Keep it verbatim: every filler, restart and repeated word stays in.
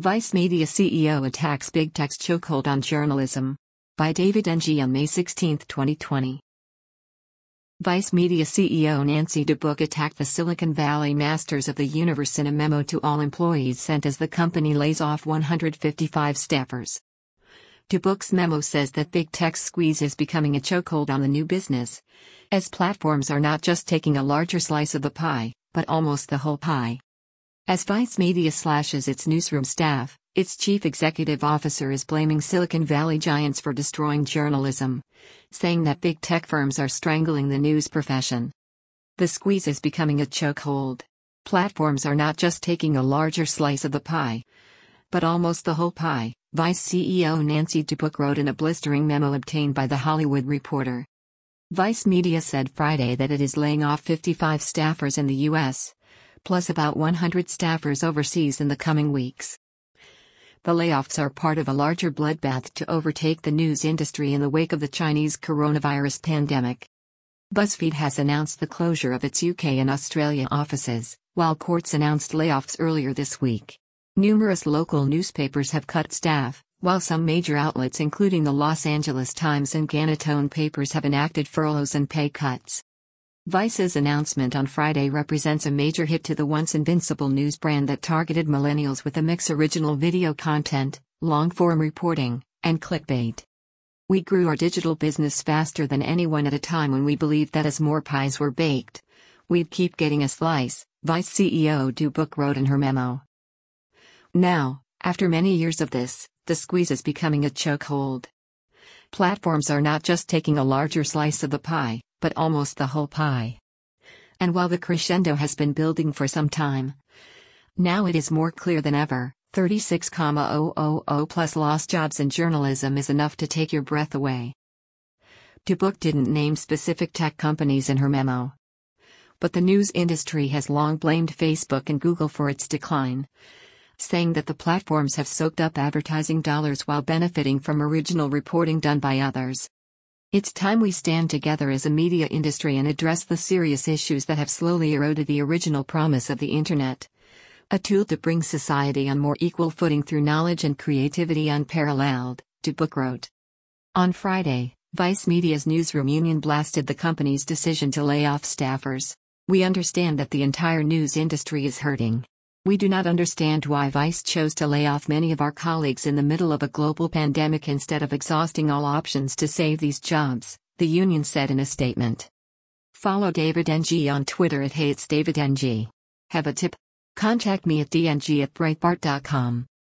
Vice Media C E O attacks Big Tech's chokehold on journalism. By David Ng on May sixteenth, twenty twenty. Vice Media C E O Nancy Dubuc attacked the Silicon Valley masters of the universe in a memo to all employees sent as the company lays off one hundred fifty-five staffers. Dubuc's memo says that Big Tech's squeeze is becoming a chokehold on the new business, as platforms are not just taking a larger slice of the pie, but almost the whole pie. As Vice Media slashes its newsroom staff, its chief executive officer is blaming Silicon Valley giants for destroying journalism, saying that big tech firms are strangling the news profession. The squeeze is becoming a chokehold. Platforms are not just taking a larger slice of the pie, but almost the whole pie, Vice C E O Nancy Dubuc wrote in a blistering memo obtained by The Hollywood Reporter. Vice Media said Friday that it is laying off fifty-five staffers in the U S, plus about one hundred staffers overseas in the coming weeks. The layoffs are part of a larger bloodbath to overtake the news industry in the wake of the Chinese coronavirus pandemic. BuzzFeed has announced the closure of its U K and Australia offices, while Quartz announced layoffs earlier this week. Numerous local newspapers have cut staff, while some major outlets including the Los Angeles Times and Gannatone papers have enacted furloughs and pay cuts. Vice's announcement on Friday represents a major hit to the once invincible news brand that targeted millennials with a mix of original video content, long-form reporting, and clickbait. We grew our digital business faster than anyone at a time when we believed that as more pies were baked, we'd keep getting a slice, Vice C E O Dubuc wrote in her memo. Now, after many years of this, the squeeze is becoming a chokehold. Platforms are not just taking a larger slice of the pie, but almost the whole pie. And while the crescendo has been building for some time, now it is more clear than ever, thirty-six thousand plus lost jobs in journalism is enough to take your breath away. Dubuc didn't name specific tech companies in her memo. But the news industry has long blamed Facebook and Google for its decline, saying that the platforms have soaked up advertising dollars while benefiting from original reporting done by others. It's time we stand together as a media industry and address the serious issues that have slowly eroded the original promise of the Internet. A tool to bring society on more equal footing through knowledge and creativity unparalleled, Dubuc wrote. On Friday, Vice Media's newsroom union blasted the company's decision to lay off staffers. We understand that the entire news industry is hurting. We do not understand why Vice chose to lay off many of our colleagues in the middle of a global pandemic instead of exhausting all options to save these jobs, the union said in a statement. Follow David Ng on Twitter at Hey It's David Ng. Have a tip? Contact me at d n g at breitbart dot com.